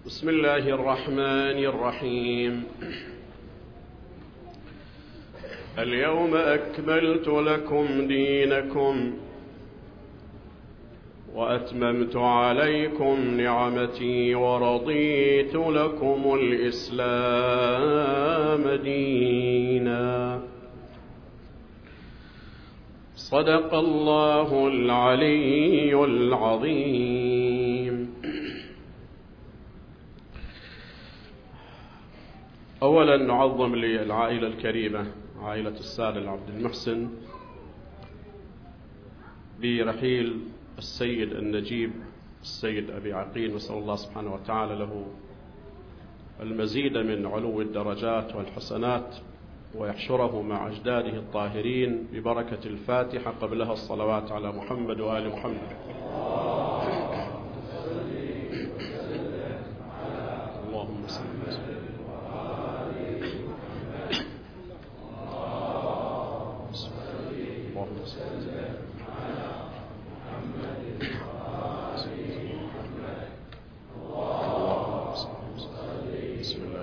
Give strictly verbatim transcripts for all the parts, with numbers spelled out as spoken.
بسم الله الرحمن الرحيم. اليوم أكملت لكم دينكم وأتممت عليكم نعمتي ورضيت لكم الإسلام دينا. صدق الله العلي العظيم. أولا نعظم للعائلة الكريمة، عائلة السادة العبد المحسن، برحيل السيد النجيب السيد أبي عقيل، نسأل الله سبحانه وتعالى له المزيد من علو الدرجات والحسنات، ويحشره مع أجداده الطاهرين ببركة الفاتحة قبلها الصلوات على محمد وآل محمد. اللهم صل وسلم. اللهم صل بسم الله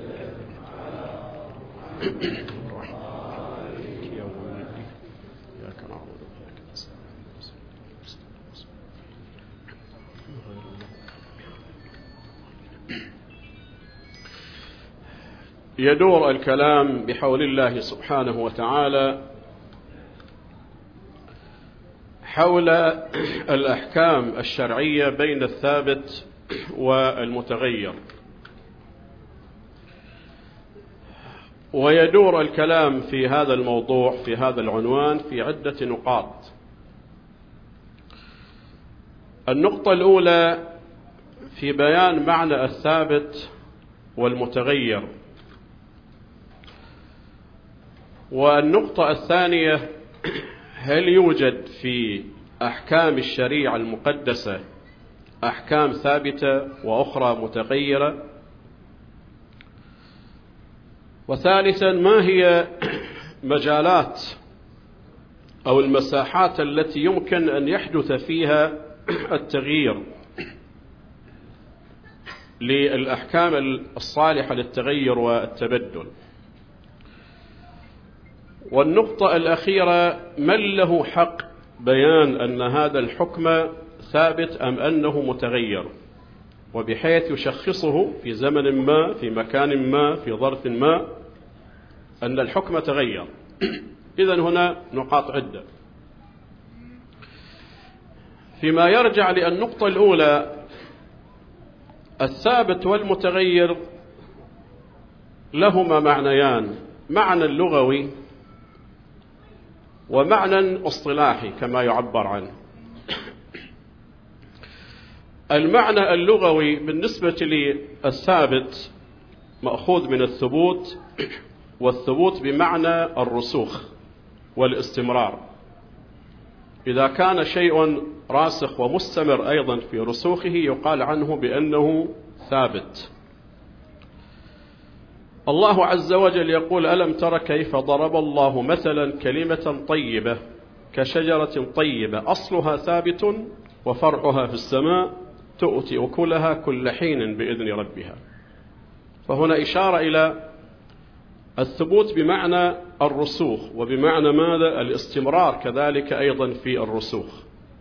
يدور الكلام بحول الله سبحانه وتعالى حول الأحكام الشرعية بين الثابت والمتغير، ويدور الكلام في هذا الموضوع في هذا العنوان في عدة نقاط. النقطة الأولى في بيان معنى الثابت والمتغير، والنقطة الثانية هل يوجد في أحكام الشريعة المقدسة أحكام ثابتة وأخرى متغيرة، وثالثا ما هي مجالات أو المساحات التي يمكن أن يحدث فيها التغيير للأحكام الصالحة للتغير والتبدل. والنقطة الأخيرة من له حق بيان أن هذا الحكم ثابت أم أنه متغير، وبحيث يشخصه في زمن ما في مكان ما في ظرف ما أن الحكم تغير. إذن هنا نقاط عدة. فيما يرجع للنقطة الأولى، الثابت والمتغير لهما معنيان، معنى لغوي ومعنى اصطلاحي كما يعبر عنه. المعنى اللغوي بالنسبة للثابت مأخوذ من الثبوت، والثبوت بمعنى الرسوخ والاستمرار. إذا كان شيء راسخ ومستمر أيضا في رسوخه يقال عنه بأنه ثابت. الله عز وجل يقول: ألم تر كيف ضرب الله مثلا كلمة طيبة كشجرة طيبة أصلها ثابت وفرعها في السماء تؤتي أكلها كل حين بإذن ربها. فهنا إشارة إلى الثبوت بمعنى الرسوخ، وبمعنى ماذا؟ الاستمرار كذلك أيضا في الرسوخ.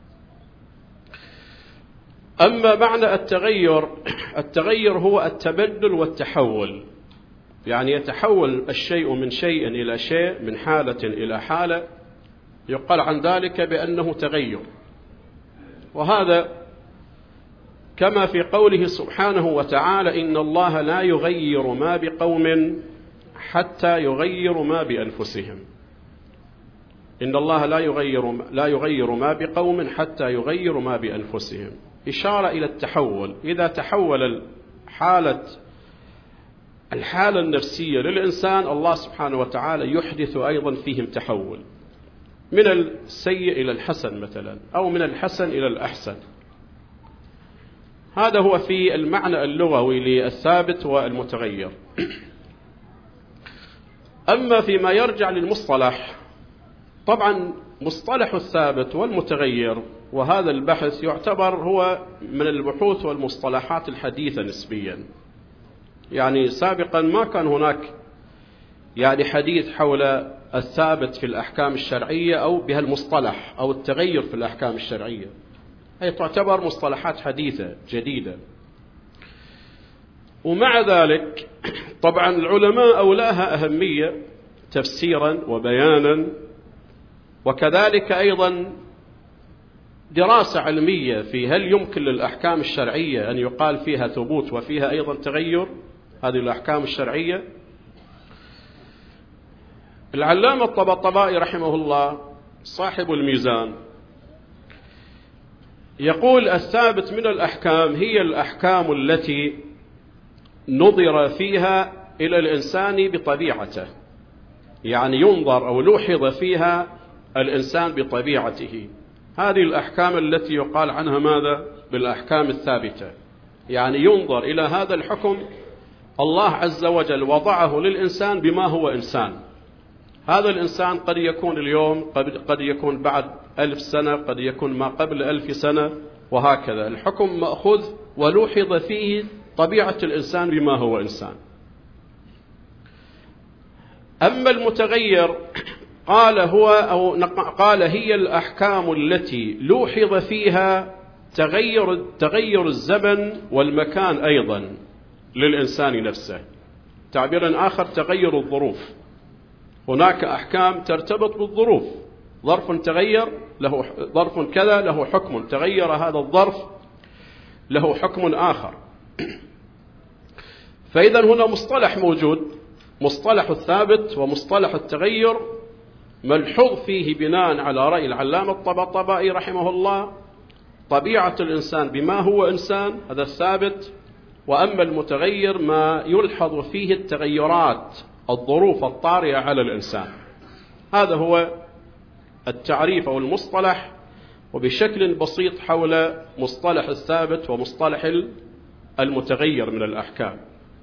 أما معنى التغير، التغير هو التبدل والتحول، يعني يتحول الشيء من شيء إلى شيء، من حالة إلى حالة، يقال عن ذلك بأنه تغير. وهذا كما في قوله سبحانه وتعالى: إن الله لا يغير ما بقوم حتى يغيروا ما بأنفسهم. إن الله لا يغير لا يغير ما بقوم حتى يغيروا ما بأنفسهم، إشارة إلى التحول. إذا تحول الحالة الحالة النفسية للإنسان، الله سبحانه وتعالى يحدث أيضا فيهم تحول، من السيء إلى الحسن مثلا، أو من الحسن إلى الأحسن. هذا هو في المعنى اللغوي للثابت والمتغير. أما فيما يرجع للمصطلح، طبعا مصطلح الثابت والمتغير، وهذا البحث يعتبر هو من البحوث والمصطلحات الحديثة نسبيا. يعني سابقا ما كان هناك يعني حديث حول الثابت في الأحكام الشرعية أو بهالمصطلح أو التغير في الأحكام الشرعية، هي تعتبر مصطلحات حديثة جديدة. ومع ذلك طبعا العلماء أولاها أهمية تفسيرا وبيانا، وكذلك أيضا دراسة علمية في هل يمكن للأحكام الشرعية أن يقال فيها ثبوت وفيها أيضا تغير، هذه الأحكام الشرعية. العلامة الطباطبائي رحمه الله صاحب الميزان يقول: الثابت من الأحكام هي الأحكام التي نظر فيها إلى الإنسان بطبيعته، يعني ينظر أو لوحظ فيها الإنسان بطبيعته، هذه الأحكام التي يقال عنها ماذا؟ بالأحكام الثابتة. يعني ينظر إلى هذا الحكم الله عز وجل وضعه للإنسان بما هو إنسان. هذا الإنسان قد يكون اليوم، قد يكون بعد ألف سنة، قد يكون ما قبل ألف سنة، وهكذا الحكم مأخوذ ولوحظ فيه طبيعة الإنسان بما هو إنسان. أما المتغير قال هو أو قال هي الأحكام التي لوحظ فيها تغير تغير الزمن والمكان أيضا للإنسان نفسه. تعبيرا آخر تغير الظروف، هناك أحكام ترتبط بالظروف، ظرف تغير له ظرف كذا له حكم، تغير هذا الظرف له حكم آخر. فإذا هنا مصطلح موجود، مصطلح الثابت ومصطلح التغير، ملحوظ فيه بناء على رأي العلامة الطباطبائي رحمه الله طبيعة الإنسان بما هو إنسان، هذا الثابت. وأما المتغير ما يلحظ فيه التغيرات، الظروف الطارئة على الإنسان. هذا هو التعريف أو المصطلح، وبشكل بسيط حول مصطلح الثابت ومصطلح المتغير من الأحكام.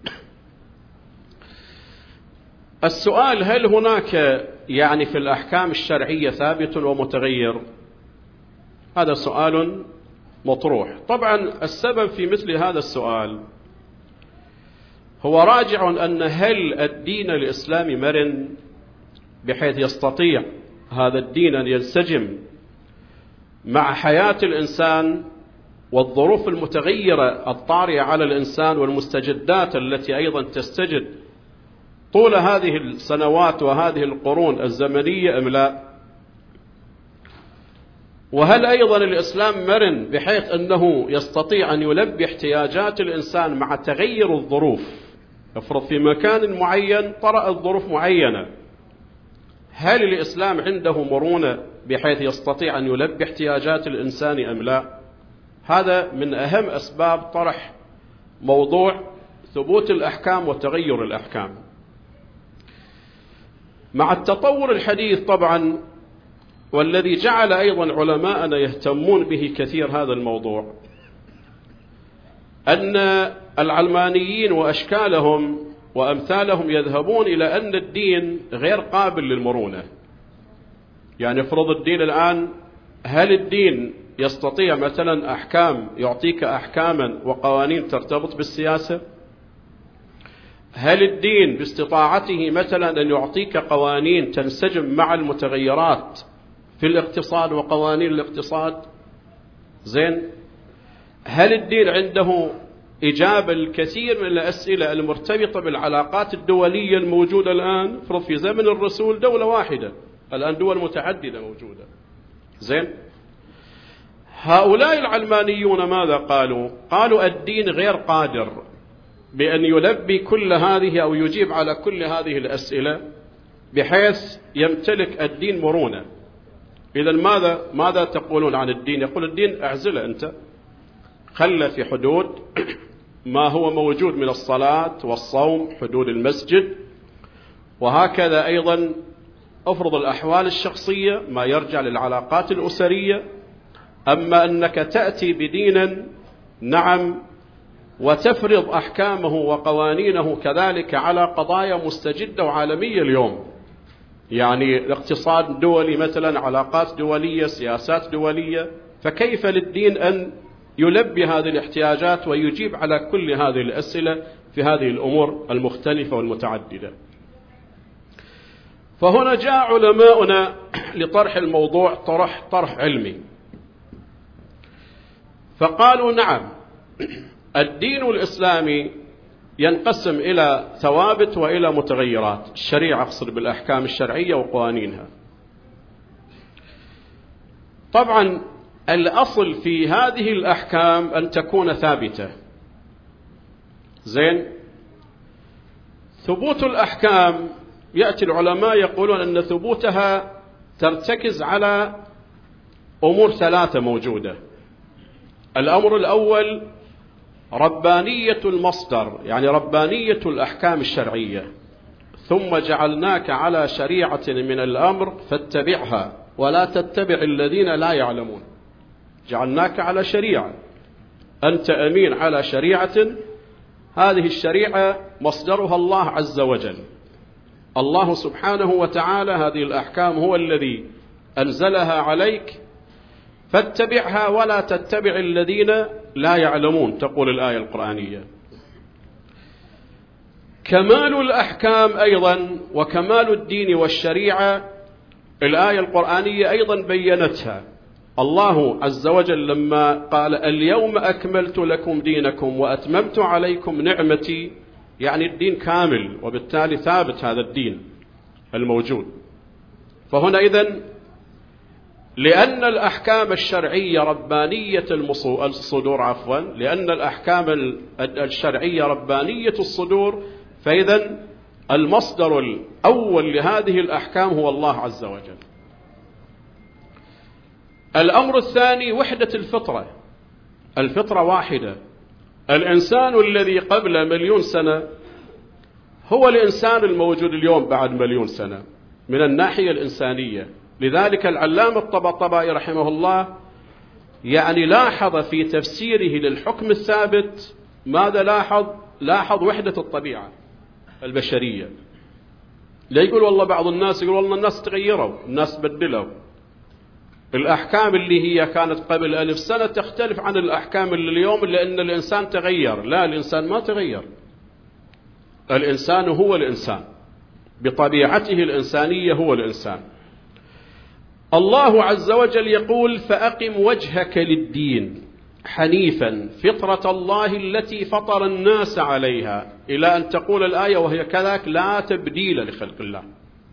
السؤال: هل هناك يعني في الأحكام الشرعية ثابت ومتغير؟ هذا سؤال مطروح. طبعا السبب في مثل هذا السؤال هو راجع أن هل الدين الإسلامي مرن بحيث يستطيع هذا الدين أن ينسجم مع حياة الإنسان والظروف المتغيرة الطارئة على الإنسان والمستجدات التي أيضا تستجد طول هذه السنوات وهذه القرون الزمنية أم لا؟ وهل أيضا الإسلام مرن بحيث أنه يستطيع أن يلبي احتياجات الإنسان مع تغير الظروف؟ افرض في مكان معين طرأت ظروف معينة، هل الإسلام عنده مرونة بحيث يستطيع أن يلبي احتياجات الإنسان أم لا؟ هذا من أهم أسباب طرح موضوع ثبوت الأحكام وتغير الأحكام. مع التطور الحديث طبعا، والذي جعل أيضا علماءنا يهتمون به كثير هذا الموضوع، أن العلمانيين وأشكالهم وأمثالهم يذهبون إلى أن الدين غير قابل للمرونة. يعني افرض الدين الآن، هل الدين يستطيع مثلا أحكام يعطيك أحكاما وقوانين ترتبط بالسياسة؟ هل الدين باستطاعته مثلا أن يعطيك قوانين تنسجم مع المتغيرات في الاقتصاد وقوانين الاقتصاد؟ زين، هل الدين عنده إجابة الكثير من الأسئلة المرتبطة بالعلاقات الدولية الموجودة الآن؟ فرض في زمن الرسول دولة واحدة، الآن دول متعددة موجودة. زين، هؤلاء العلمانيون ماذا قالوا؟ قالوا الدين غير قادر بأن يلبي كل هذه أو يجيب على كل هذه الأسئلة بحيث يمتلك الدين مرونة. إذا ماذا ماذا تقولون عن الدين؟ يقول الدين اعزله أنت، خلى في حدود ما هو موجود من الصلاة والصوم، حدود المسجد، وهكذا أيضا أفرض الأحوال الشخصية ما يرجع للعلاقات الأسرية. أما أنك تأتي بدين نعم وتفرض أحكامه وقوانينه كذلك على قضايا مستجدة وعالمية اليوم، يعني الاقتصاد دولي مثلا، علاقات دولية، سياسات دولية، فكيف للدين أن يلبي هذه الاحتياجات ويجيب على كل هذه الأسئلة في هذه الأمور المختلفة والمتعددة؟ فهنا جاء علماؤنا لطرح الموضوع طرح طرح علمي، فقالوا نعم، الدين الإسلامي ينقسم إلى ثوابت وإلى متغيرات. الشريعة أقصد بالأحكام الشرعية وقوانينها. طبعا الأصل في هذه الأحكام أن تكون ثابتة. زين، ثبوت الأحكام يأتي العلماء يقولون أن ثبوتها ترتكز على أمور ثلاثة موجودة. الأمر الأول ربانية المصدر، يعني ربانية الأحكام الشرعية. ثم جعلناك على شريعة من الأمر فاتبعها ولا تتبع الذين لا يعلمون. جعلناك على شريعة، أنت أمين على شريعة، هذه الشريعة مصدرها الله عز وجل، الله سبحانه وتعالى. هذه الأحكام هو الذي أنزلها عليك، فاتبعها ولا تتبع الذين لا يعلمون، تقول الآية القرآنية. كمال الأحكام أيضا وكمال الدين والشريعة الآية القرآنية أيضا بيّنتها. الله عز وجل لما قال اليوم أكملت لكم دينكم وأتممت عليكم نعمتي، يعني الدين كامل، وبالتالي ثابت هذا الدين الموجود. فهنا إذن لأن الأحكام الشرعية ربانية الصدور عفوا لأن الأحكام الشرعية ربانية الصدور، فإذن المصدر الأول لهذه الأحكام هو الله عز وجل. الأمر الثاني وحدة الفطرة. الفطرة واحدة. الإنسان الذي قبل مليون سنة هو الإنسان الموجود اليوم بعد مليون سنة من الناحية الإنسانية. لذلك العلامة الطباطبائي رحمه الله يعني لاحظ في تفسيره للحكم الثابت ماذا لاحظ؟ لاحظ وحدة الطبيعة البشرية. لا يقول والله بعض الناس يقول والله الناس تغيروا، الناس بدلوا، الأحكام اللي هي كانت قبل ألف سنة تختلف عن الأحكام اللي اليوم لأن الإنسان تغير. لا، الإنسان ما تغير، الإنسان هو الإنسان بطبيعته الإنسانية، هو الإنسان. الله عز وجل يقول فأقم وجهك للدين حنيفا فطرة الله التي فطر الناس عليها، إلى أن تقول الآية وهي كذلك لا تبديل لخلق الله.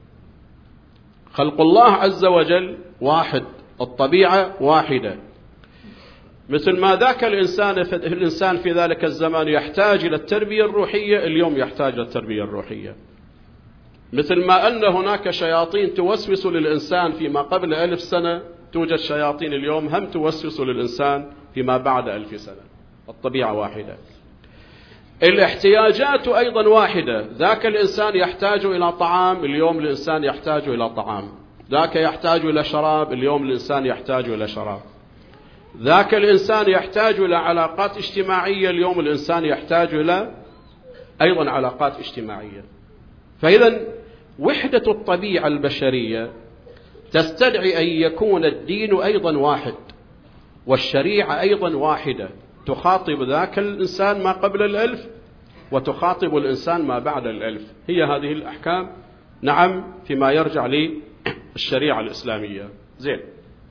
خلق الله عز وجل واحد، الطبيعة واحدة. مثل ما ذاك الإنسان الإنسان في ذلك الزمان يحتاج إلى التربية الروحية، اليوم يحتاج إلى التربية الروحية. مثل ما أن هناك شياطين توسوس للإنسان فيما قبل ألف سنة، توجد شياطين اليوم هم توسوس للإنسان فيما بعد ألف سنة. الطبيعة واحدة. الاحتياجات أيضا واحدة. ذاك الإنسان يحتاج إلى طعام، اليوم الإنسان يحتاج إلى طعام. ذاك يحتاج إلى شراب، اليوم الإنسان يحتاج إلى شراب. ذاك الإنسان يحتاج إلى علاقات اجتماعية، اليوم الإنسان يحتاج إلى أيضا علاقات اجتماعية. فإذا وحدة الطبيعة البشرية تستدعي أن يكون الدين أيضا واحد والشريعة أيضا واحدة، تخاطب ذاك الإنسان ما قبل الألف وتخاطب الإنسان ما بعد الألف. هي هذه الأحكام نعم فيما يرجع للشريعة الإسلامية. زين.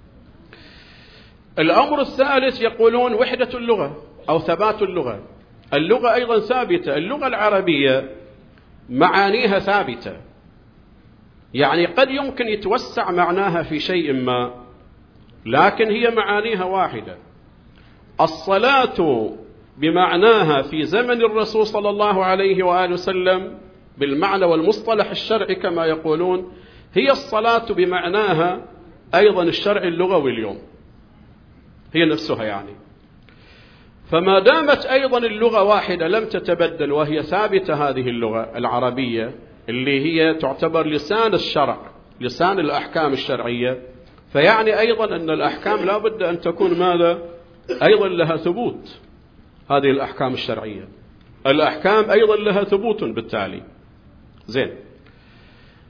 الأمر الثالث يقولون وحدة اللغة أو ثبات اللغة. اللغة أيضا ثابتة. اللغة العربية معانيها ثابتة، يعني قد يمكن يتوسع معناها في شيء ما، لكن هي معانيها واحدة. الصلاة بمعناها في زمن الرسول صلى الله عليه وآله وسلم بالمعنى والمصطلح الشرعي كما يقولون، هي الصلاة بمعناها أيضا الشرعي اللغوي اليوم، هي نفسها يعني. فما دامت أيضا اللغة واحدة لم تتبدل وهي ثابتة، هذه اللغة العربية اللي هي تعتبر لسان الشرع، لسان الأحكام الشرعية، فيعني أيضا أن الأحكام لا بد أن تكون ماذا؟ أيضا لها ثبوت. هذه الأحكام الشرعية الأحكام أيضا لها ثبوت بالتالي. زين.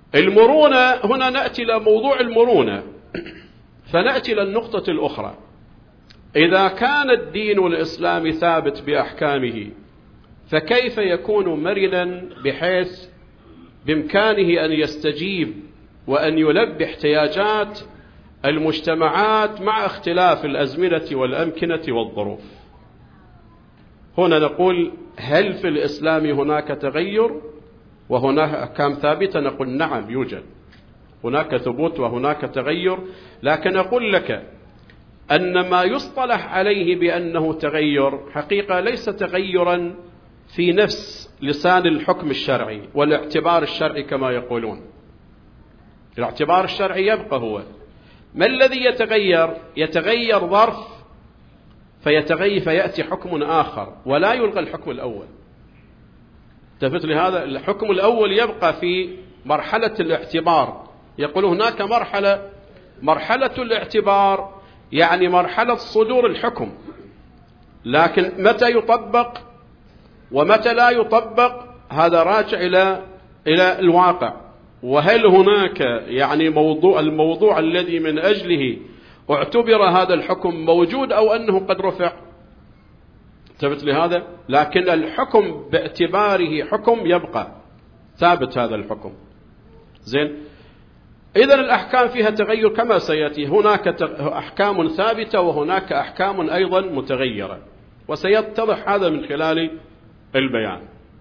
المرونة هنا نأتي إلى موضوع المرونة، فنأتي إلى النقطة الأخرى. إذا كان الدين الإسلامي ثابت بأحكامه، فكيف يكون مرنا بحيث بإمكانه أن يستجيب وأن يلبي احتياجات المجتمعات مع اختلاف الأزمنة والأمكنة والظروف؟ هنا نقول: هل في الإسلام هناك تغير وهناك أحكام ثابتة؟ نقول: نعم، يوجد هناك ثبوت وهناك تغير، لكن أقول لك أن ما يصطلح عليه بأنه تغير حقيقة ليس تغيرا في نفس لسان الحكم الشرعي والاعتبار الشرعي كما يقولون. الاعتبار الشرعي يبقى هو. ما الذي يتغير؟ يتغير ظرف فيتغير فيأتي حكم آخر ولا يلغى الحكم الأول. تفت لهذا الحكم الأول يبقى في مرحلة الاعتبار. يقول هناك مرحلة مرحلة الاعتبار يعني مرحلة صدور الحكم، لكن متى يطبق ومتى لا يطبق هذا راجع إلى إلى الواقع. وهل هناك يعني موضوع الموضوع الذي من أجله اعتبر هذا الحكم موجود أو أنه قد رفع؟ ثبت لهذا، لكن الحكم باعتباره حكم يبقى ثابت هذا الحكم. زين، إذن الأحكام فيها تغير كما سيأتي. هناك أحكام ثابتة وهناك أحكام أيضا متغيرة، وسيتضح هذا من خلال البيان.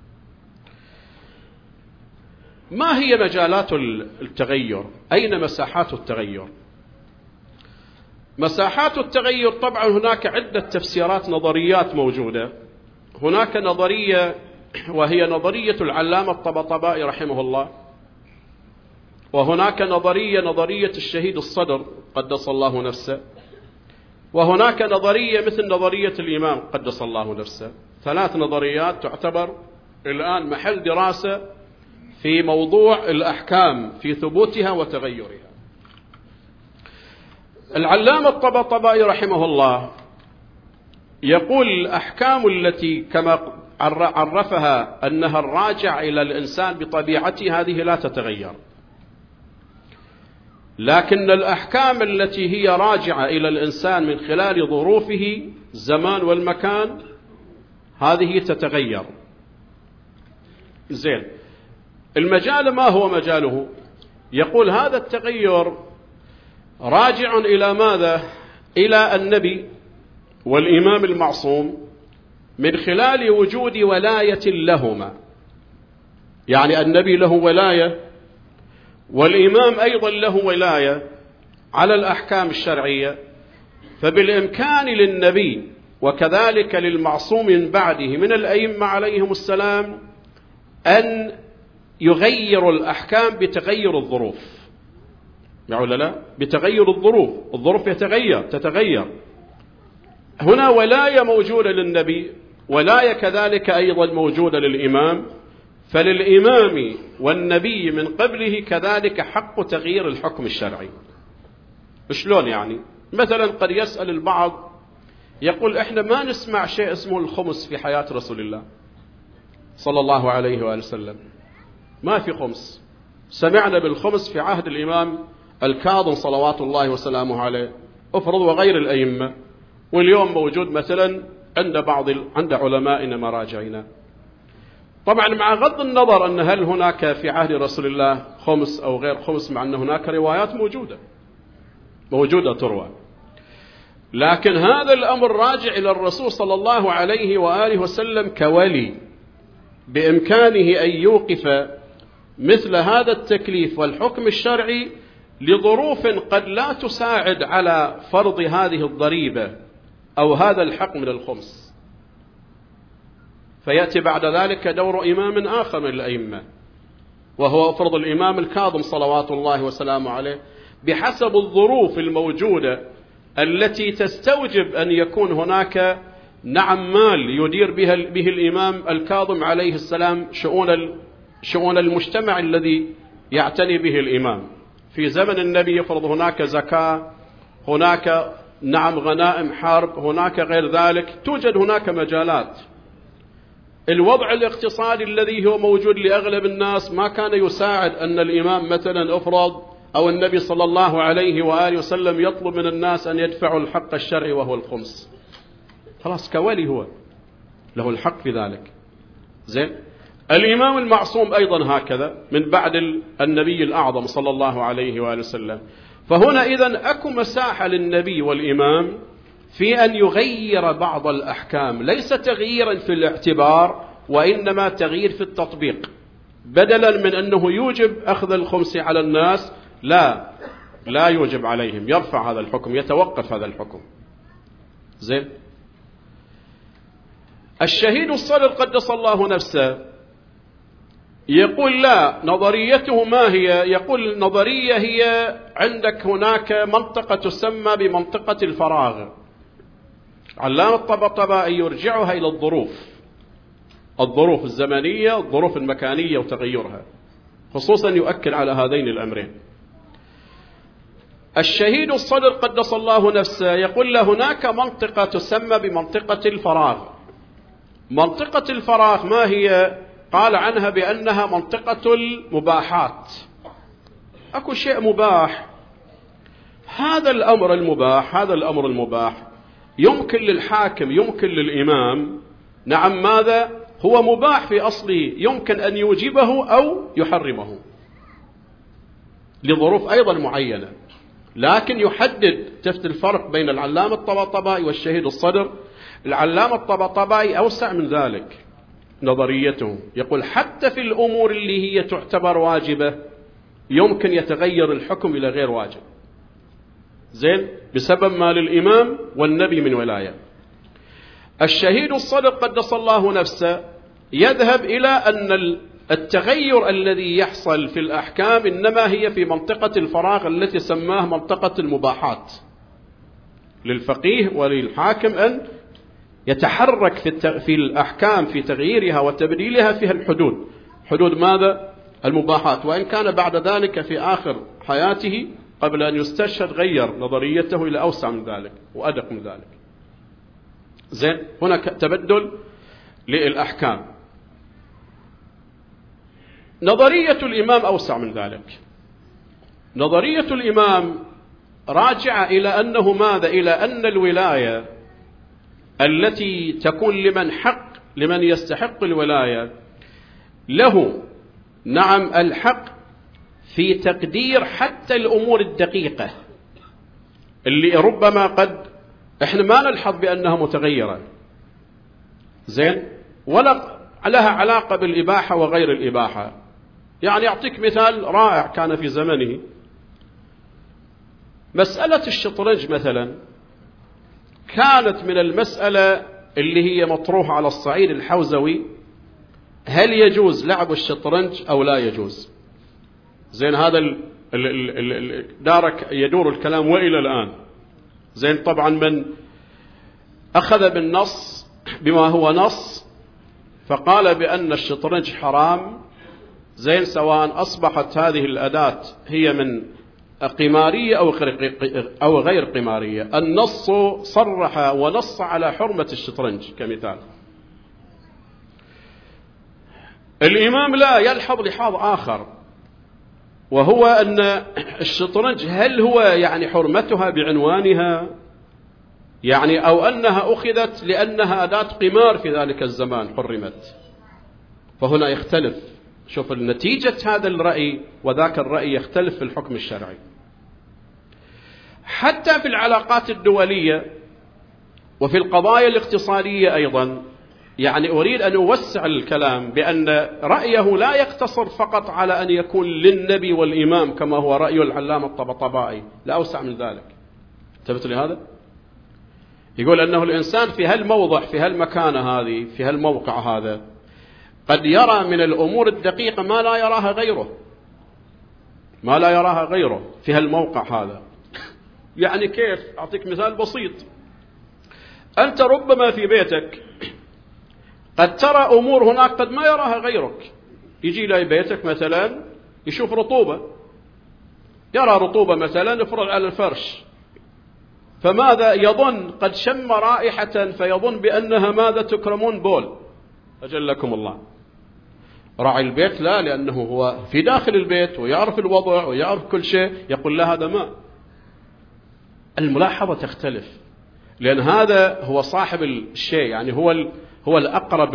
ما هي مجالات التغير؟ أين مساحات التغير؟ مساحات التغير طبعا هناك عدة تفسيرات نظريات موجودة. هناك نظرية وهي نظرية العلامة الطبطبائي رحمه الله، وهناك نظرية نظرية الشهيد الصدر قدس الله نفسه، وهناك نظرية مثل نظرية الإمام قدس الله نفسه. ثلاث نظريات تعتبر الآن محل دراسة في موضوع الأحكام في ثبوتها وتغيرها. العلامة الطبطبائي رحمه الله يقول الأحكام التي كما عرفها أنها الراجع إلى الإنسان بطبيعته هذه لا تتغير، لكن الأحكام التي هي راجعة إلى الإنسان من خلال ظروفه الزمان والمكان هذه تتغير. زين، المجال ما هو مجاله؟ يقول هذا التغير راجع إلى ماذا؟ إلى النبي والإمام المعصوم من خلال وجود ولاية لهما. يعني النبي له ولاية والإمام أيضا له ولاية على الأحكام الشرعية، فبالإمكان للنبي وكذلك للمعصوم من بعده من الأئمة عليهم السلام أن يغير الأحكام بتغير الظروف. يعني لا بتغير الظروف، الظروف يتغير تتغير. هنا ولاية موجودة للنبي، ولاية كذلك أيضا موجودة للإمام، فللإمام والنبي من قبله كذلك حق تغيير الحكم الشرعي. شلون يعني؟ مثلا قد يسأل البعض يقول إحنا ما نسمع شيء اسمه الخمس في حياة رسول الله صلى الله عليه وآله وسلم، ما في خمس. سمعنا بالخمس في عهد الإمام الكاظم صلوات الله وسلامه عليه أفرض وغير الأئمة، واليوم موجود مثلا عند بعض عند علمائنا مراجعنا. طبعا مع غض النظر أن هل هناك في عهد رسول الله خمس أو غير خمس، مع أن هناك روايات موجودة موجودة تروى، لكن هذا الأمر راجع إلى الرسول صلى الله عليه وآله وسلم كولي، بإمكانه أن يوقف مثل هذا التكليف والحكم الشرعي لظروف قد لا تساعد على فرض هذه الضريبة أو هذا الحق من الخمس، فيأتي بعد ذلك دور إمام آخر من الأئمة وهو فرض الإمام الكاظم صلوات الله وسلامه عليه بحسب الظروف الموجودة التي تستوجب أن يكون هناك نعم مال يدير به, به الإمام الكاظم عليه السلام شؤون شؤون المجتمع الذي يعتني به الإمام. في زمن النبي يفرض هناك زكاة، هناك نعم غنائم حرب، هناك غير ذلك، توجد هناك مجالات. الوضع الاقتصادي الذي هو موجود لأغلب الناس ما كان يساعد أن الإمام مثلا أفرض أو النبي صلى الله عليه وآله وسلم يطلب من الناس أن يدفعوا الحق الشرعي وهو الخمس. خلاص كولي هو له الحق في ذلك. زين. الإمام المعصوم أيضا هكذا من بعد النبي الأعظم صلى الله عليه وآله وسلم. فهنا إذن أكو مساحة للنبي والإمام في أن يغير بعض الأحكام، ليس تغييرا في الاعتبار وإنما تغيير في التطبيق. بدلا من أنه يوجب أخذ الخمس على الناس، لا لا يوجب عليهم، يرفع هذا الحكم، يتوقف هذا الحكم. زين. الشهيد الصدر قدس الله نفسه يقول لا، نظريته ما هي؟ يقول نظرية هي عندك هناك منطقة تسمى بمنطقة الفراغ. علامة الطباطبائي يرجعها إلى الظروف، الظروف الزمنية، الظروف المكانية وتغيرها، خصوصا يؤكد على هذين الأمرين. الشهيد الصدر قدس الله نفسه يقول له هناك منطقة تسمى بمنطقة الفراغ. منطقة الفراغ ما هي؟ قال عنها بأنها منطقة المباحات. أكو شيء مباح، هذا الأمر المباح، هذا الأمر المباح يمكن للحاكم، يمكن للإمام، نعم ماذا؟ هو مباح في أصله، يمكن أن يوجبه أو يحرمه لظروف أيضا معينة. لكن يحدد تفت الفرق بين العلامة الطباطبائي والشهيد الصدر. العلامة الطباطبائي أوسع من ذلك نظريته، يقول حتى في الأمور اللي هي تعتبر واجبة يمكن يتغير الحكم إلى غير واجب. زين. بسبب ما للإمام والنبي من ولاية. الشهيد الصدق قدس الله نفسه يذهب إلى أن التغير الذي يحصل في الأحكام إنما هي في منطقة الفراغ التي سماه منطقة المباحات. للفقيه وللحاكم أن يتحرك في, في الأحكام في تغييرها وتبديلها فيها الحدود. حدود ماذا؟ المباحات. وإن كان بعد ذلك في آخر حياته قبل أن يستشهد غير نظريته إلى أوسع من ذلك وأدق من ذلك. زين. هناك تبدل للأحكام. نظرية الإمام أوسع من ذلك. نظرية الإمام راجعة إلى أنه ماذا؟ إلى أن الولاية التي تكون لمن حق، لمن يستحق الولاية، له نعم الحق في تقدير حتى الأمور الدقيقة اللي ربما قد احنا ما نلحظ بأنها متغيرة. زين. ولا لها علاقة بالإباحة وغير الإباحة. يعني أعطيك مثال رائع كان في زمنه. مسألة الشطرنج مثلا كانت من المسألة اللي هي مطروحة على الصعيد الحوزوي، هل يجوز لعب الشطرنج أو لا يجوز؟ زين. هذا ال ال ال ال دارك يدور الكلام وإلى الآن. زين. طبعا من أخذ بالنص بما هو نص فقال بأن الشطرنج حرام. زين. سواء أصبحت هذه الأداة هي من قمارية أو غير قمارية، النص صرح ونص على حرمة الشطرنج كمثال. الإمام لا يلحظ لحاظ آخر، وهو أن الشطرنج هل هو يعني حرمتها بعنوانها، يعني أو أنها أخذت لأنها أداة قمار في ذلك الزمان حرمت. فهنا يختلف. شوف النتيجة هذا الرأي وذاك الرأي يختلف في الحكم الشرعي. حتى في العلاقات الدولية وفي القضايا الاقتصادية أيضا، يعني أريد أن أوسع الكلام بأن رأيه لا يقتصر فقط على أن يكون للنبي والإمام كما هو رأي العلامة الطباطبائي، لا أوسع من ذلك. انتبهت لهذا؟ يقول أنه الإنسان في هالموضع، في هالمكان هذه، في هالموقع هذا، قد يرى من الأمور الدقيقة ما لا يراها غيره، ما لا يراها غيره في هالموقع هذا. يعني كيف؟ أعطيك مثال بسيط. أنت ربما في بيتك قد ترى أمور هناك قد ما يراها غيرك. يجي إلى بيتك مثلا يشوف رطوبة، يرى رطوبة مثلا افرض على الفرش، فماذا يظن؟ قد شم رائحة فيظن بأنها ماذا؟ تكرمون بول. أجلكم الله. راعي البيت لا، لأنه هو في داخل البيت ويعرف الوضع ويعرف كل شيء، يقول لا هذا ماء. الملاحظة تختلف، لأن هذا هو صاحب الشيء، يعني هو هو الأقرب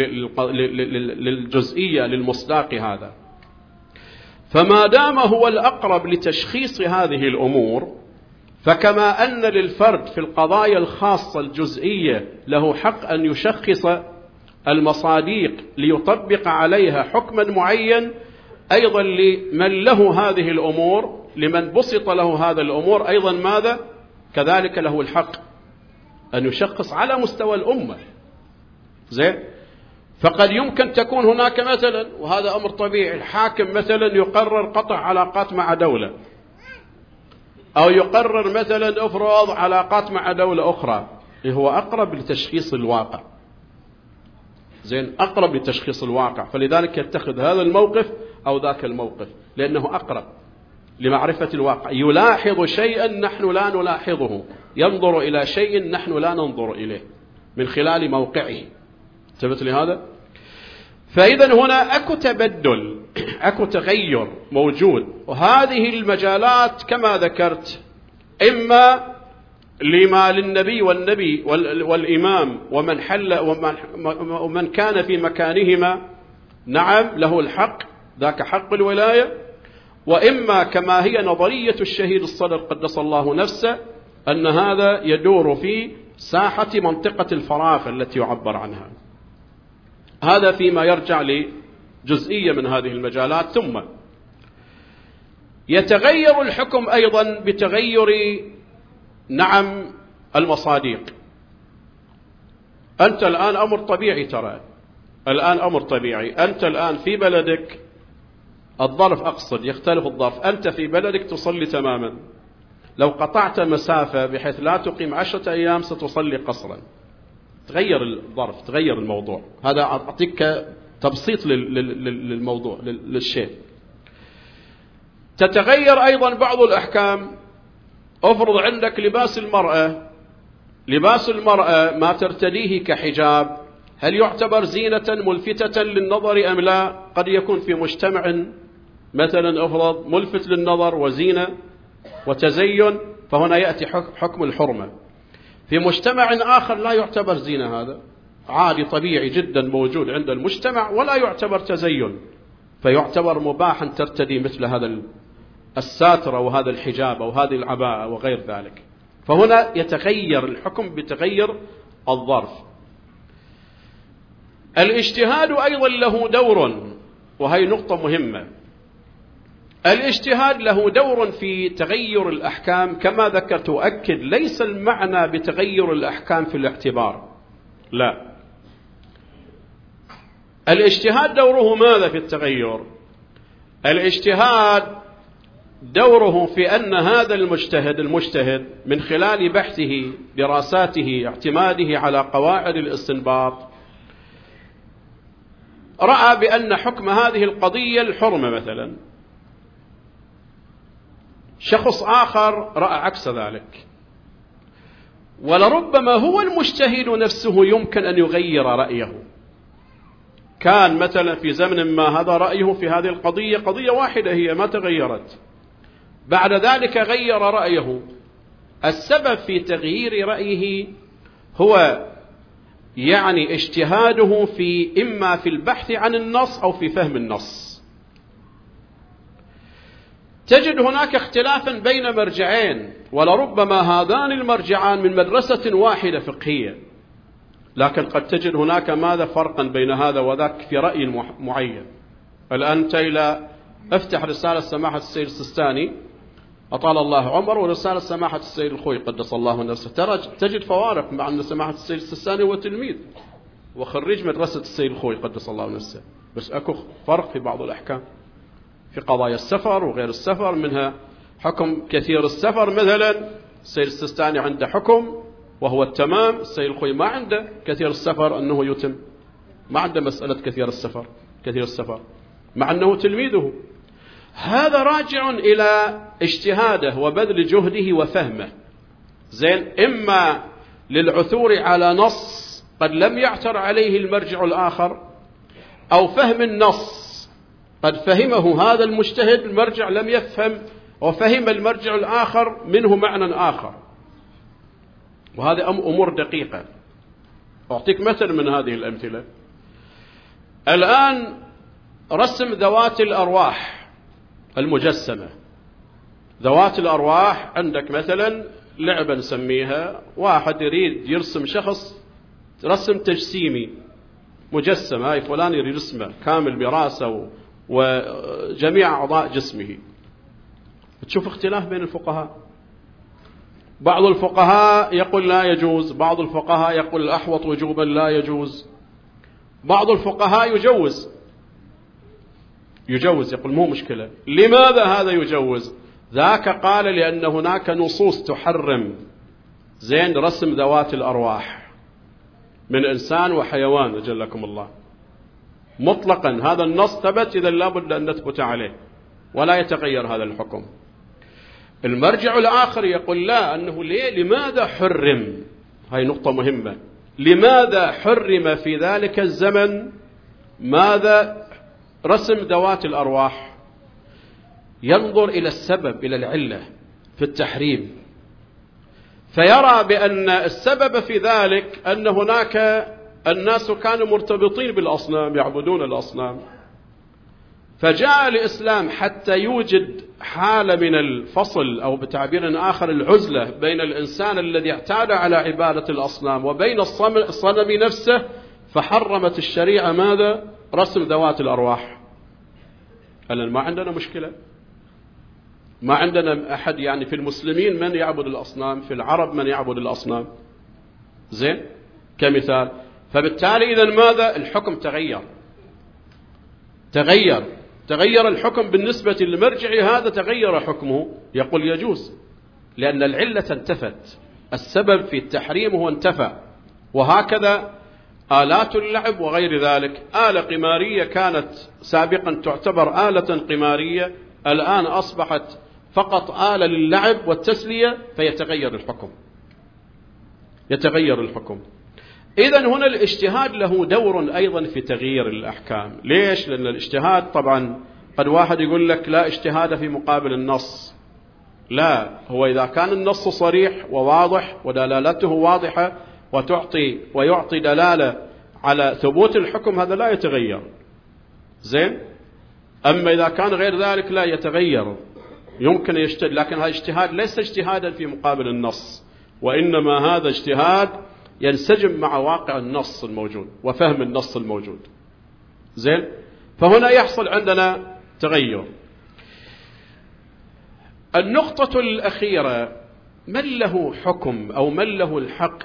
للجزئية للمصداق هذا. فما دام هو الأقرب لتشخيص هذه الأمور، فكما أن للفرد في القضايا الخاصة الجزئية له حق أن يشخص المصاديق ليطبق عليها حكما معين، أيضا لمن له هذه الأمور، لمن بسط له هذا الأمور أيضا ماذا؟ كذلك له الحق أن يشخص على مستوى الأمة. زين؟ فقد يمكن تكون هناك مثلا، وهذا أمر طبيعي، الحاكم مثلا يقرر قطع علاقات مع دولة، أو يقرر مثلا إفراض علاقات مع دولة أخرى، هو أقرب لتشخيص الواقع. زين؟ أقرب لتشخيص الواقع، فلذلك يتخذ هذا الموقف أو ذاك الموقف، لأنه أقرب لمعرفة الواقع. يلاحظ شيئا نحن لا نلاحظه، ينظر إلى شيء نحن لا ننظر إليه من خلال موقعه. انتبهت لهذا؟ فإذا هنا أكو تبدل، أكو تغير موجود، وهذه المجالات كما ذكرت إما لما للنبي والنبي والإمام ومن حل ومن كان في مكانهما، نعم له الحق، ذاك حق الولاية، وإما كما هي نظرية الشهيد الصدر قدس الله نفسه، أن هذا يدور في ساحة منطقة الفرافة التي يعبر عنها. هذا فيما يرجع لجزئية من هذه المجالات. ثم يتغير الحكم أيضا بتغير نعم المصاديق. أنت الآن أمر طبيعي، ترى الآن أمر طبيعي، أنت الآن في بلدك، الظرف أقصد يختلف الظرف، أنت في بلدك تصلي تماما، لو قطعت مسافة بحيث لا تقيم عشرة أيام ستصلي قصرا. تغير الظرف، تغير الموضوع. هذا أعطيك تبسيط للموضوع للشيء. تتغير أيضا بعض الأحكام. أفرض عندك لباس المرأة، لباس المرأة ما ترتديه كحجاب، هل يعتبر زينة ملفتة للنظر أم لا؟ قد يكون في مجتمع مثلا أفرض ملفت للنظر وزينة وتزين، فهنا يأتي حكم الحرمة. في مجتمع آخر لا يعتبر زينة، هذا عادي طبيعي جدا موجود عند المجتمع ولا يعتبر تزين، فيعتبر مباحا ترتدي مثل هذا الساتر وهذا الحجاب أو هذه العباءة وغير ذلك. فهنا يتغير الحكم بتغير الظرف. الاجتهاد أيضا له دور، وهي نقطة مهمة. الاجتهاد له دور في تغير الأحكام، كما ذكرت أؤكد ليس المعنى بتغير الأحكام في الاعتبار، لا. الاجتهاد دوره ماذا في التغير؟ الاجتهاد دوره في أن هذا المجتهد المجتهد من خلال بحثه، دراساته، اعتماده على قواعد الاستنباط، رأى بأن حكم هذه القضية الحرمة مثلا. شخص آخر رأى عكس ذلك، ولربما هو المجتهد نفسه يمكن أن يغير رأيه. كان مثلا في زمن ما هذا رأيه في هذه القضية قضية واحدة هي ما تغيرت، بعد ذلك غير رأيه. السبب في تغيير رأيه هو يعني اجتهاده في إما في البحث عن النص أو في فهم النص. تجد هناك اختلافا بين مرجعين، ولربما هذان المرجعان من مدرسة واحدة فقهية، لكن قد تجد هناك ماذا فرقا بين هذا وذاك في رأي معين. الآن أنت إلى افتح رسالة سماحة السيد السستاني أطال الله عمر، ورسالة سماحة السيد الخوي قدس الله نفسه، ترى تجد فوارق، مع أن سماحة السيد السستاني هو تلميذ وخريج مدرسة السيد الخوي قدس الله نفسه، بس أكو فرق في بعض الأحكام في قضايا السفر وغير السفر، منها حكم كثير السفر. مثلا السيد السستاني عنده حكم وهو التمام، السيد الخوي ما عنده كثير السفر أنه يتم، ما عنده مسألة كثير السفر كثير السفر مع أنه تلميذه. هذا راجع إلى اجتهاده وبذل جهده وفهمه. زين، إما للعثور على نص قد لم يعتر عليه المرجع الآخر، أو فهم النص قد فهمه هذا المجتهد المرجع لم يفهم، وفهم المرجع الآخر منه معنى آخر، وهذه أمور دقيقة. أعطيك مثل من هذه الأمثلة. الآن رسم ذوات الأرواح المجسمة، ذوات الأرواح عندك مثلا لعبة نسميها، واحد يريد يرسم شخص رسم تجسيمي مجسم، هاي فلان يريد رسمه كامل براسه وجميع أعضاء جسمه. تشوف اختلاف بين الفقهاء، بعض الفقهاء يقول لا يجوز، بعض الفقهاء يقول الأحوط وجوبا لا يجوز، بعض الفقهاء يجوز يجوز يقول مو مشكلة. لماذا هذا يجوز؟ ذاك قال لأن هناك نصوص تحرم زين رسم ذوات الأرواح من إنسان وحيوان أجلكم الله مطلقا، هذا النص ثبت، إذا لابد أن نثبت عليه ولا يتغير هذا الحكم. المرجع الآخر يقول لا، أنه ليه؟ لماذا حرم؟ هاي نقطة مهمة. لماذا حرم في ذلك الزمن ماذا رسم ذوات الأرواح؟ ينظر إلى السبب، إلى العلة في التحريم، فيرى بأن السبب في ذلك أن هناك الناس كانوا مرتبطين بالأصنام، يعبدون الأصنام، فجاء الإسلام حتى يوجد حالة من الفصل، أو بتعبير آخر العزلة، بين الإنسان الذي اعتاد على عبادة الأصنام وبين الصنم نفسه، فحرمت الشريعة ماذا؟ رسم ذوات الأرواح. الآن ما عندنا مشكلة، ما عندنا أحد يعني في المسلمين من يعبد الأصنام، في العرب من يعبد الأصنام زين كمثال. فبالتالي إذن ماذا؟ الحكم تغير تغير تغير الحكم بالنسبة للمرجع هذا، تغير حكمه، يقول يجوز لأن العلة انتفت، السبب في التحريم هو انتفى. وهكذا آلات اللعب وغير ذلك، آلة قمارية كانت سابقا تعتبر آلة قمارية، الآن أصبحت فقط آلة للعب والتسلية، فيتغير الحكم يتغير الحكم. إذن هنا الاجتهاد له دور أيضا في تغيير الأحكام. ليش؟ لأن الاجتهاد طبعا قد واحد يقول لك لا اجتهاد في مقابل النص، لا، هو إذا كان النص صريح وواضح ودلالته واضحة وتعطي ويعطي دلالة على ثبوت الحكم، هذا لا يتغير زين. أما إذا كان غير ذلك لا يتغير، يمكن يجتهد، لكن هذا اجتهاد ليس اجتهادا في مقابل النص، وإنما هذا اجتهاد ينسجم مع واقع النص الموجود وفهم النص الموجود زين. فهنا يحصل عندنا تغير. النقطة الأخيرة، من له حكم أو من له الحق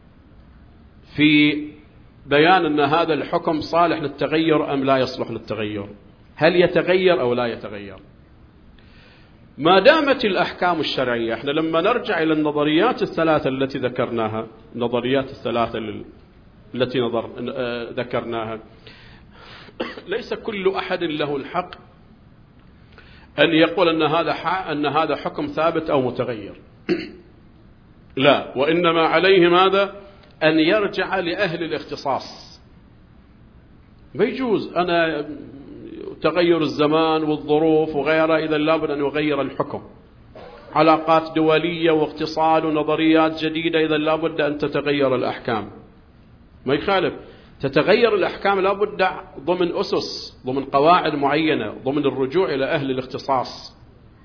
في بيان أن هذا الحكم صالح للتغير أم لا يصلح للتغير؟ هل يتغير أو لا يتغير؟ ما دامت الأحكام الشرعية، احنا لما نرجع إلى النظريات الثلاثة التي ذكرناها، النظريات الثلاثة التي نظر ذكرناها، ليس كل أحد له الحق أن يقول أن هذا أن هذا حكم ثابت أو متغير، لا، وإنما عليه ماذا؟ أن يرجع لأهل الاختصاص. ما يجوز أنا تغير الزمان والظروف وغيرها، إذا لابد أن يغير الحكم. علاقات دولية واقتصاد ونظريات جديدة، إذا لابد أن تتغير الأحكام. ما يخالف، تتغير الأحكام لابد ضمن أسس، ضمن قواعد معينة، ضمن الرجوع إلى أهل الاختصاص،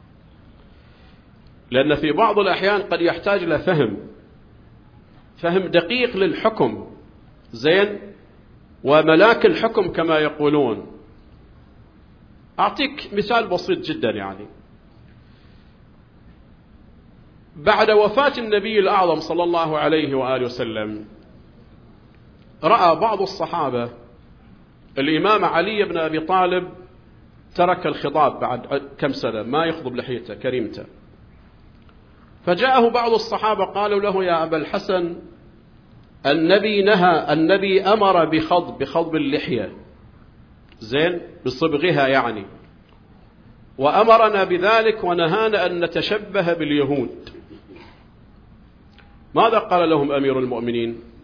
لأن في بعض الأحيان قد يحتاج إلى فهم فهم دقيق للحكم زين، وملاك الحكم كما يقولون. أعطيك مثال بسيط جدا. يعني بعد وفاة النبي الأعظم صلى الله عليه وآله وسلم، رأى بعض الصحابة الإمام علي بن أبي طالب ترك الخضاب بعد كم سنة، ما يخضب لحيته كريمته، فجاءه بعض الصحابة قالوا له يا أبا الحسن، النبي نهى، النبي أمر بخضب بخضب اللحية زين بصبغها يعني، وأمرنا بذلك ونهانا أن نتشبه باليهود. ماذا قال لهم أمير المؤمنين؟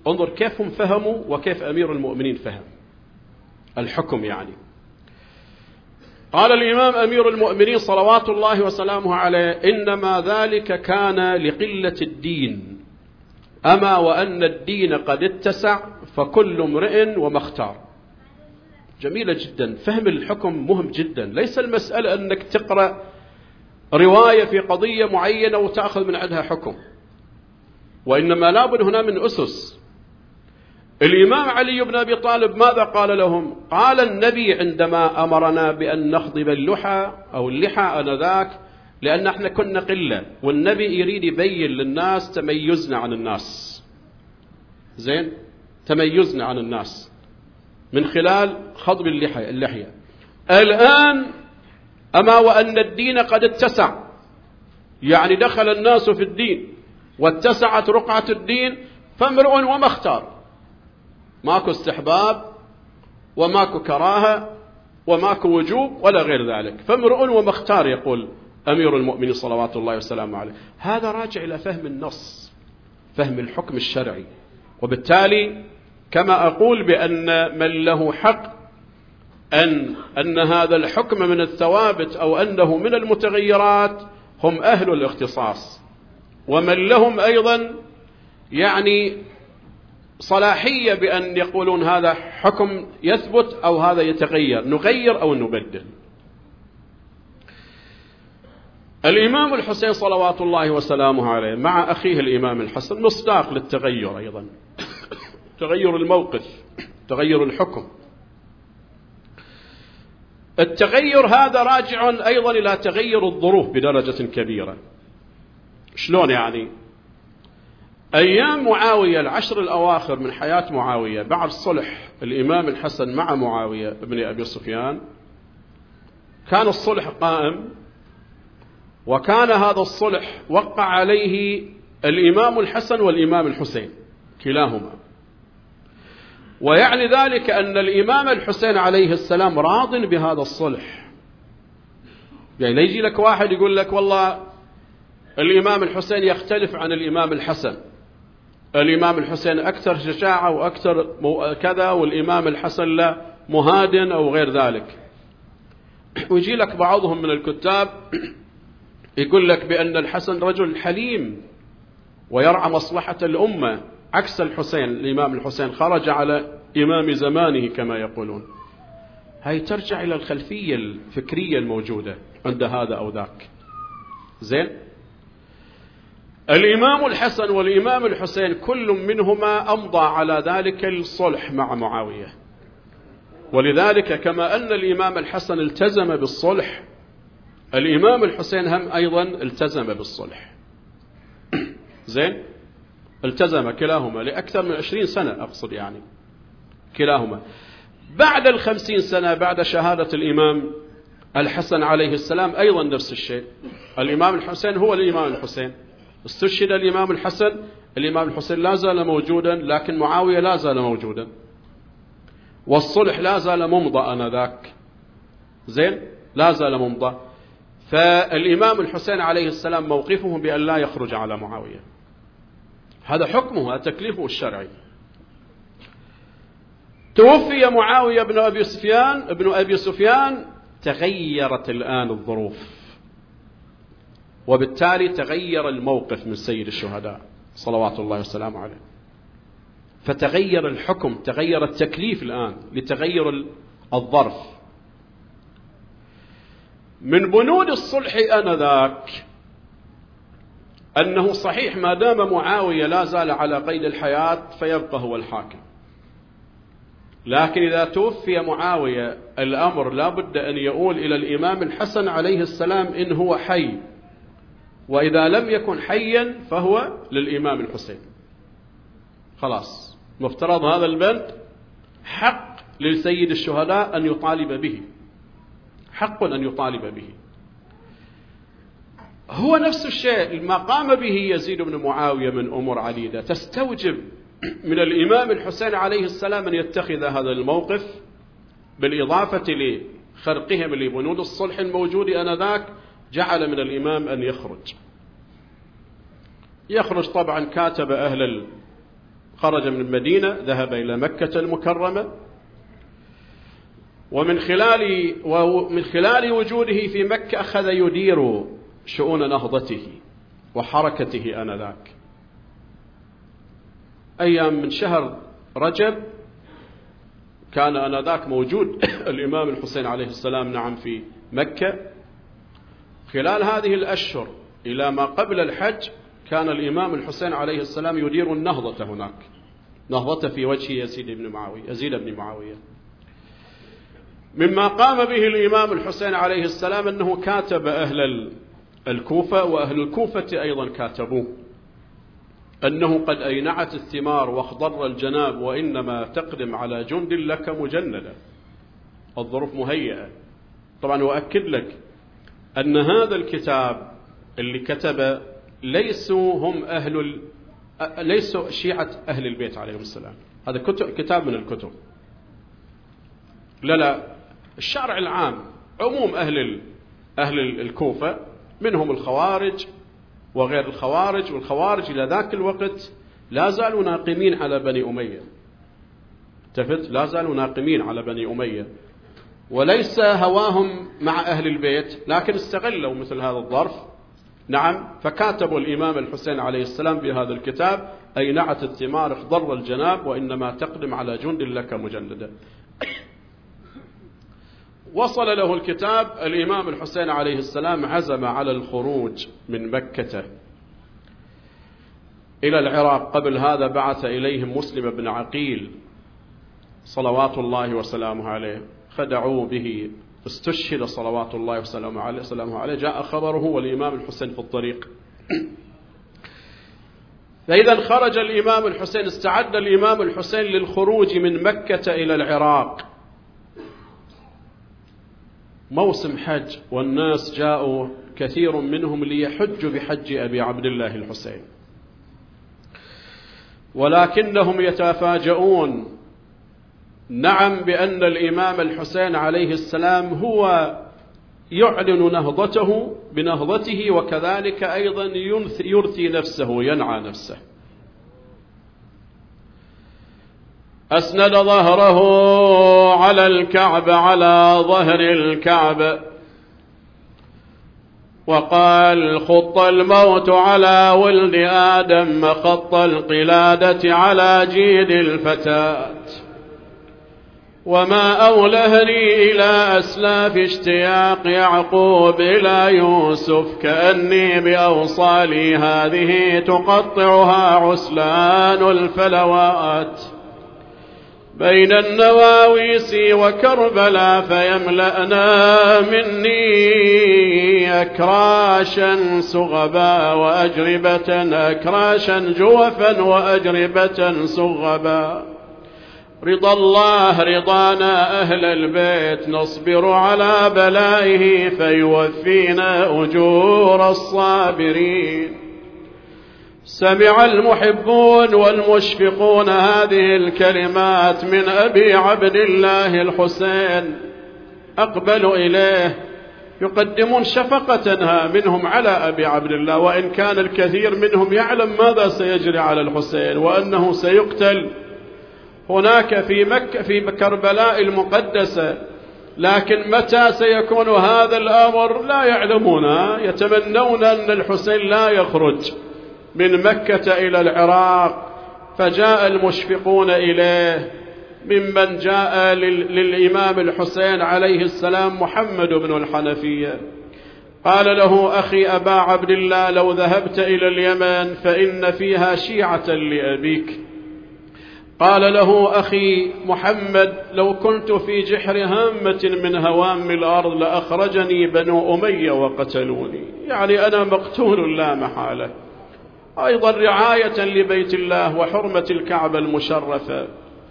انظر كيف هم فهموا وكيف أمير المؤمنين فهم الحكم. يعني قال الإمام أمير المؤمنين صلوات الله وسلامه عليه: إنما ذلك كان لقلة الدين، أما وأن الدين قد اتسع فكل امرئ وما اختار. جميلة جدا. فهم الحكم مهم جدا. ليس المسألة أنك تقرأ رواية في قضية معينة وتأخذ من عندها حكم، وإنما لابد هنا من أسس. الإمام علي بن أبي طالب ماذا قال لهم؟ قال: النبي عندما أمرنا بأن نخضب اللحى أو اللحى آنذاك، لأن احنا كنا قلة، والنبي يريد يبين للناس تميزنا عن الناس، زين، تميزنا عن الناس من خلال خضب اللحية اللحية. الآن أما وأن الدين قد اتسع، يعني دخل الناس في الدين واتسعت رقعة الدين، فامرؤ وما اختار. ماكو استحباب وماكو كراهة وماكو وجوب ولا غير ذلك، فامرؤ وما اختار، يقول أمير المؤمنين صلوات الله وسلامه عليه. هذا راجع إلى فهم النص، فهم الحكم الشرعي. وبالتالي كما أقول بأن من له حق أن, أن هذا الحكم من الثوابت أو أنه من المتغيرات هم أهل الاختصاص، ومن لهم أيضا يعني صلاحية بأن يقولون هذا حكم يثبت أو هذا يتغير، نغير أو نبدل. الإمام الحسين صلوات الله وسلامه عليه مع أخيه الإمام الحسن مصداق للتغير أيضا، تغير الموقف، تغير الحكم. التغير هذا راجع أيضا إلى تغير الظروف بدرجة كبيرة. شلون يعني؟ أيام معاوية، العشر الأواخر من حياة معاوية بعد صلح الإمام الحسن مع معاوية ابن أبي سفيان، كان الصلح قائم، وكان هذا الصلح وقع عليه الإمام الحسن والإمام الحسين كلاهما. ويعني ذلك أن الإمام الحسين عليه السلام راض بهذا الصلح. يعني لا يجي لك واحد يقول لك والله الإمام الحسين يختلف عن الإمام الحسن، الإمام الحسين أكثر شجاعة وأكثر كذا، والإمام الحسن لا مهادن أو غير ذلك. ويجي لك بعضهم من الكتاب يقول لك بأن الحسن رجل حليم ويرعى مصلحة الأمة، عكس الحسين. الإمام الحسين خرج على إمام زمانه كما يقولون. هاي ترجع إلى الخلفية الفكرية الموجودة عند هذا أو ذاك. زين، الإمام الحسن والإمام الحسين كل منهما أمضى على ذلك الصلح مع معاوية، ولذلك كما أن الإمام الحسن التزم بالصلح، الإمام الحسين هم أيضا التزم بالصلح. زين، التزم كلاهما لأكثر من عشرين سنة، أقصد يعني كلاهما. بعد الخمسين سنة بعد شهادة الإمام الحسن عليه السلام أيضا نفس الشيء. الإمام الحسين هو الإمام الحسين، استشهد الإمام الحسن، الإمام الحسين لا زال موجودا، لكن معاوية لا زال موجودا، والصلح لا زال ممضى آنذاك. زين، لا زال ممضى. فالإمام الحسين عليه السلام موقفه بأن لا يخرج على معاوية، هذا حكمه، هذا تكليفه الشرعي. توفي معاوية بن أبي سفيان ابن أبي سفيان، تغيرت الآن الظروف، وبالتالي تغير الموقف من سيد الشهداء صلوات الله وسلامه عليه، فتغير الحكم، تغير التكليف الآن لتغير الظرف. من بنود الصلح آنذاك أنه صحيح ما دام معاوية لا زال على قيد الحياة فيبقى هو الحاكم، لكن إذا توفي معاوية الأمر لا بد أن يؤول إلى الإمام الحسن عليه السلام إن هو حي، وإذا لم يكن حيا فهو للإمام الحسين. خلاص، مفترض هذا البند حق لسيد الشهداء أن يطالب به، حق أن يطالب به. هو نفس الشيء ما قام به يزيد بن معاوية من أمور عديدة تستوجب من الإمام الحسين عليه السلام أن يتخذ هذا الموقف، بالإضافة لخرقهم لبنود الصلح الموجود آنذاك، جعل من الإمام أن يخرج. يخرج طبعا كاتب أهل خرج من المدينة ذهب إلى مكة المكرمة، ومن خلال ومن خلال وجوده في مكة أخذ يدير شؤون نهضته وحركته آنذاك. أيام من شهر رجب كان آنذاك موجود الإمام الحسين عليه السلام نعم في مكة. خلال هذه الأشهر إلى ما قبل الحج كان الإمام الحسين عليه السلام يدير النهضة هناك، نهضة في وجه يزيد بن معاوية يزيد بن معاوية. مما قام به الإمام الحسين عليه السلام أنه كاتب أهل الكوفة، وأهل الكوفة أيضا كاتبوه، أنه قد أينعت الثمار واخضر الجناب وإنما تقدم على جند لك مجندة. الظروف مهيئة. طبعا وأكد لك أن هذا الكتاب اللي كتبه ليسوا هم أهل ال... ليسوا شيعة أهل البيت عليهم السلام، هذا كتب كتاب من الكتب. لا لا الشارع العام، عموم أهل ال... أهل الكوفة، منهم الخوارج وغير الخوارج، والخوارج إلى ذاك الوقت لا زالوا ناقمين على بني أمية. تفت لا زالوا ناقمين على بني أمية، وليس هواهم مع أهل البيت، لكن استغلوا مثل هذا الظرف. نعم، فكاتبوا الإمام الحسين عليه السلام بهذا الكتاب: أينعت الثمار اخضر الجناب وإنما تقدم على جند لك مجندة. وصل له الكتاب، الإمام الحسين عليه السلام عزم على الخروج من مكة إلى العراق. قبل هذا بعث إليهم مسلم بن عقيل صلوات الله وسلامه عليه، خدعوا به، استشهد صلوات الله وسلامه عليه, وسلامه عليه. جاء خبره والإمام الحسين في الطريق. فإذا خرج الإمام الحسين، استعد الإمام الحسين للخروج من مكة إلى العراق. موسم حج، والناس جاءوا كثير منهم ليحجوا بحج أبي عبد الله الحسين، ولكنهم يتفاجؤون نعم بأن الإمام الحسين عليه السلام هو يعلن نهضته بنهضته، وكذلك أيضا يرثي نفسه، ينعى نفسه. أسند ظهره على الكعب، على ظهر الكعب، وقال: خط الموت على ولد آدم، خط القلادة على جيد الفتاة، وما أولهني إلى أسلاف اشتياق يعقوب إلى يوسف، كأني بأوصالي هذه تقطعها عسلان الفلوات، بين النواويس وكربلا فيملأنا مني أكراشا سغبا وأجربة، أكراشا جوفا وأجربة سغبا. رضا الله رضانا أهل البيت، نصبر على بلائه فيوفينا أجور الصابرين. سمع المحبون والمشفقون هذه الكلمات من أبي عبد الله الحسين، أقبلوا إليه يقدمون شفقة منهم على أبي عبد الله، وإن كان الكثير منهم يعلم ماذا سيجري على الحسين وأنه سيقتل هناك في مكة في كربلاء المقدسة، لكن متى سيكون هذا الأمر لا يعلمونه. يتمنون أن الحسين لا يخرج من مكة إلى العراق. فجاء المشفقون إليه، ممن جاء للإمام الحسين عليه السلام محمد بن الحنفية، قال له: أخي أبا عبد الله، لو ذهبت إلى اليمن فإن فيها شيعة لأبيك. قال له: أخي محمد، لو كنت في جحر هامة من هوام الأرض لأخرجني بنو أمية وقتلوني، يعني أنا مقتول لا محالة. أيضا رعاية لبيت الله وحرمة الكعبة المشرفة.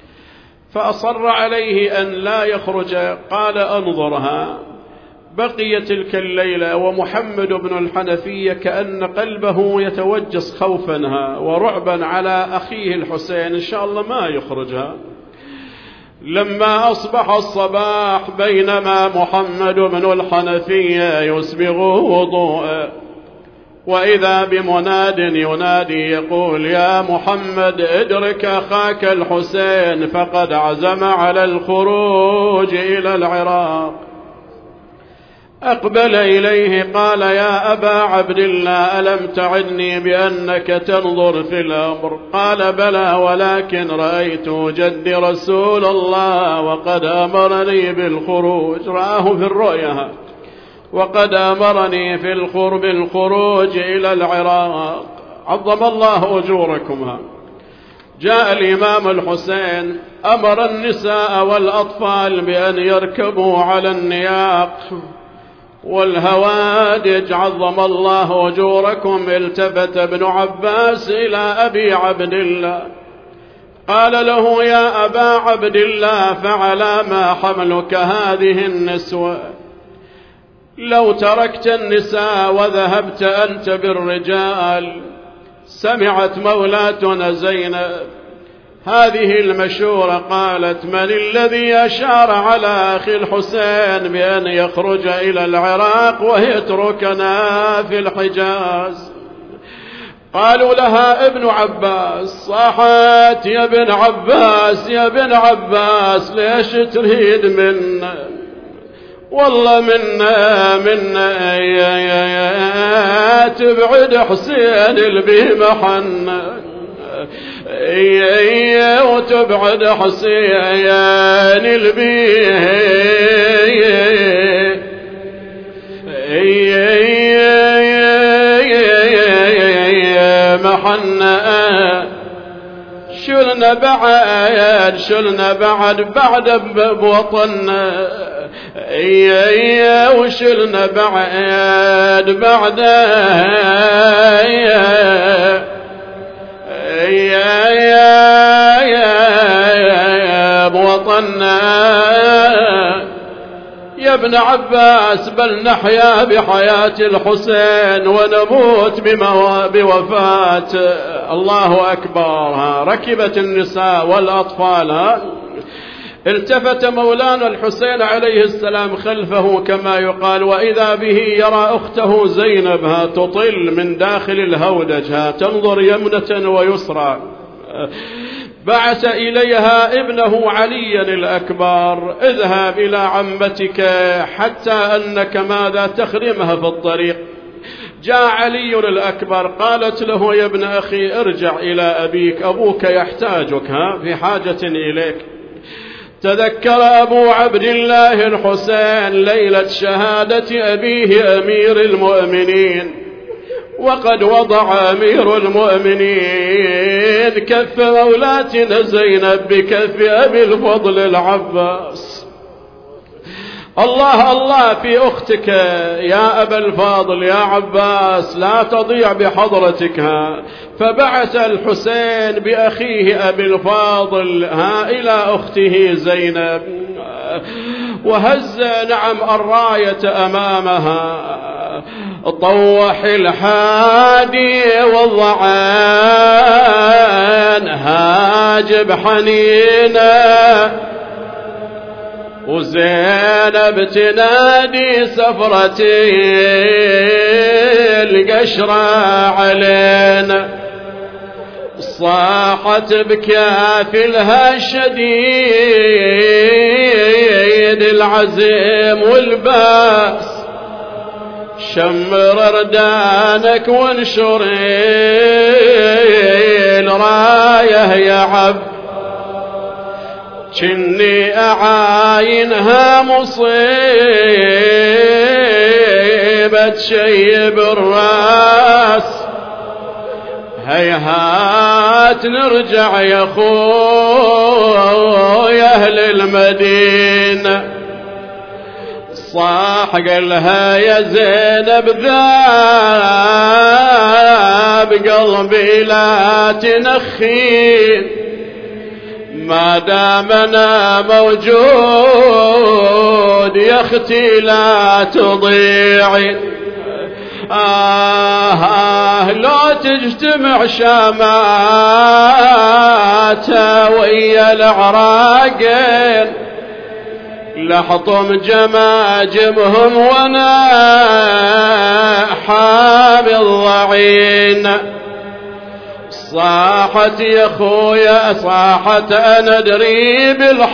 فأصر عليه أن لا يخرج. قال: أنظرها. بقي تلك الليلة ومحمد بن الحنفية كأن قلبه يتوجس خوفا ورعبا على أخيه الحسين، إن شاء الله ما يخرجها. لما أصبح الصباح، بينما محمد بن الحنفية يسبغ وضوءه وإذا بمناد ينادي يقول يا محمد ادرك أخاك الحسين فقد عزم على الخروج إلى العراق. أقبل إليه قال يا أبا عبد الله ألم تعدني بأنك تنظر في الأمر؟ قال بلى ولكن رأيت جدي رسول الله وقد أمرني بالخروج، رآه في الرؤيا، وقد أمرني في الخرب الخروج إلى العراق. عظم الله أجوركم. جاء الإمام الحسين أمر النساء والأطفال بأن يركبوا على النياق والهوادج. عظم الله أجوركم. التفت ابن عباس إلى أبي عبد الله قال له يا أبا عبد الله فعلى ما حملك هذه النسوة؟ لو تركت النساء وذهبت أنت بالرجال. سمعت مولاتنا زينب هذه المشورة قالت من الذي أشار على أخي الحسين بأن يخرج إلى العراق ويتركنا في الحجاز؟ قالوا لها ابن عباس. صاحت يا ابن عباس يا ابن عباس ليش تريد منا؟ والله منا منا يا يا يا تبعد حسين البي محنن يا يا وتبعد حسين البي يا يا محنن. شلنا بعد شلنا بعد بعد بوطننا يا يا وشلنا بعد بعد يا يا يا يا بوطننا يا ابن عباس بل نحيا بحياة الحسين ونموت بوفاة. الله أكبر. ركبت النساء والأطفال. التفت مولانا الحسين عليه السلام خلفه كما يقال وإذا به يرى أخته زينب تطل من داخل الهودج تنظر يمنة ويسرى. بعث إليها ابنه عليا الأكبر اذهب إلى عمتك حتى أنك ماذا تخرمها في الطريق. جاء علي الأكبر قالت له يا ابن أخي ارجع إلى أبيك أبوك يحتاجك في حاجة إليك. تذكر أبو عبد الله الحسين ليلة شهادة أبيه أمير المؤمنين وقد وضع أمير المؤمنين كف مولاتنا زينب بكف أبي الفضل العباس. الله الله في أختك يا أبا الفاضل يا عباس لا تضيع بحضرتك. فبعث الحسين بأخيه أبي الفاضل ها إلى أخته زينب وهز نعم الراية أمامها. طوح الحادي والضعان هاجب حنينه وزينب تنادي سفرتي القشرة علينا. صاحت بكافلها الشديد العزيم والباس شمر ردانك وانشر الرايه يا عبد كني أعاينها مصيبة شيب الراس. هيهات نرجع يا خوي أهل المدينة. صاح قالها يا زينب ذاب قلبي لا تنخين ما دام أنا موجود يا أختي لا تضيعي. آه, آه لو تجتمع شاماتها ويا العراقين لحطم جماجمهم وانا حامي الضعين. صاحت يا خويا صاحت انا ادري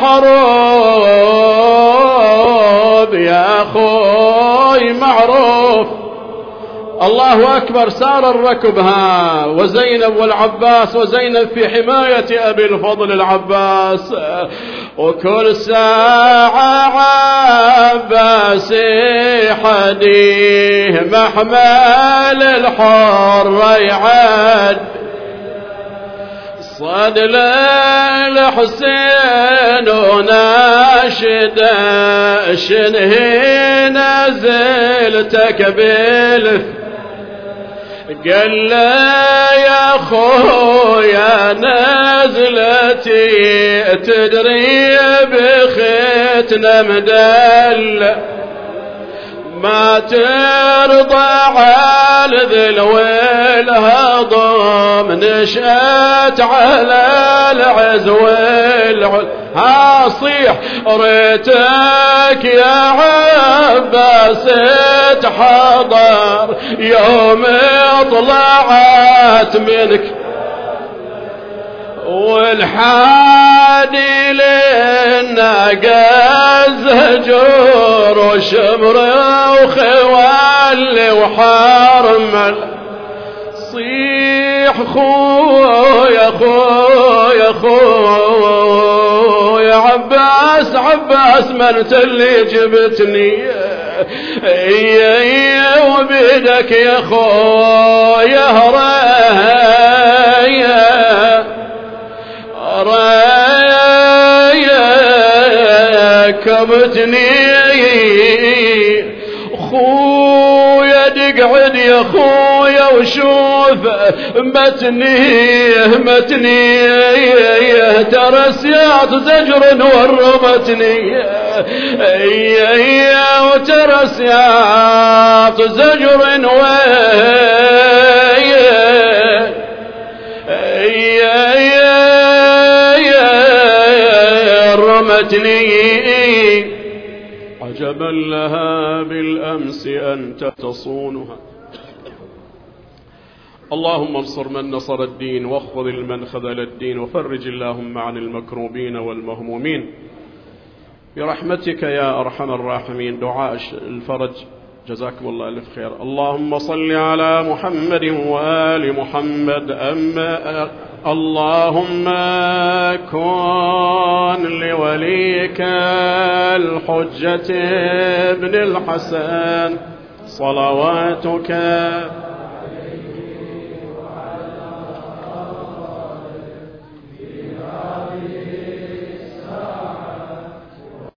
بالحروب يا خوي معروف. الله أكبر. سار الركب ها وزينب والعباس، وزينب في حماية أبي الفضل العباس، وكل ساعة عباس حديه محمل الحر يعد. صاد للحسين وناشده شنهي نزلتك بالف. قال له يا خويا نزلتي تدري بختنا مدل، ما ترضى على ذل والهضم نشأت على العز والعل. ها صيح ريتك يا عباس تحضر يوم طلعت منك، والحادي لنا زهجور وشمر وخوال وحرمل. صيح خويا خويا خويا عباس عباس ما انت اللي جبتني، اي وبيدك يا خويا هرايا رايا كبتني. خويا دقعد يا خويا وشوف متنيه متنيه ترسيات زجر ورمتني، اي وترسيات زجر رمتني. عجبا لها بالأمس أنت تصونها. اللهم انصر من نصر الدين واخذل من خذل الدين، وفرج اللهم عن المكروبين والمهمومين برحمتك يا أرحم الراحمين. دعاء الفرج جزاكم الله ألف خير. اللهم صل على محمد وآل محمد. أما اللهم كن لوليك الحجة ابن الحسن صلواتك